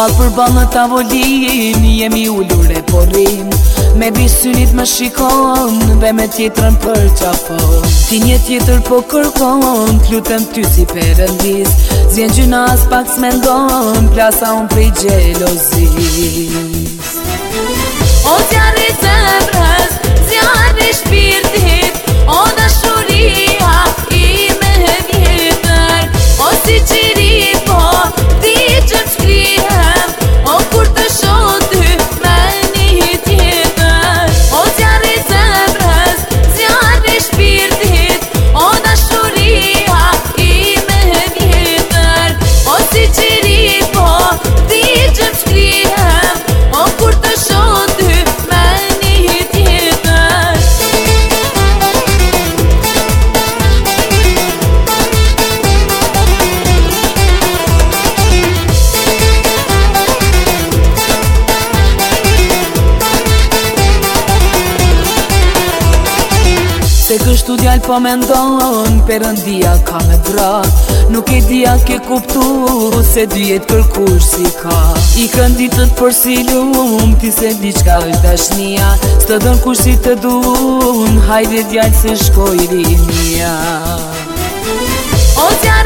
Bal për bal në tavolin, jemi ullur e porrim. Me bisynit më shikon dhe me tjetrën për qafon. Ti një tjetër po kërkon, t'lutem ty si perëndis. Zjen gjyna as pak s'mendon, plasa unë prej gjelozis. O zjarri zemrës, zjarri shpirtit, o dashuria ime vjetër. O si qiri po, ti që m'shkrihem, o kur të shoh ty me një tjetër. O zjarri zemrës, zjarri shpirtit, o dashuria ime vjetër. O si qiri po, ti që m'shkrihem, o kur të shoh ty me një tjetër. Se kështu djallë po mendon, perëndia ka me dra. Nuk e dia ke kuptu, se dy jetë kërkush si ka. I kënditët për si lum, ti se di qka është dashnia. S'të dën kush si të dun, hajde djallë se shkoj rinia. O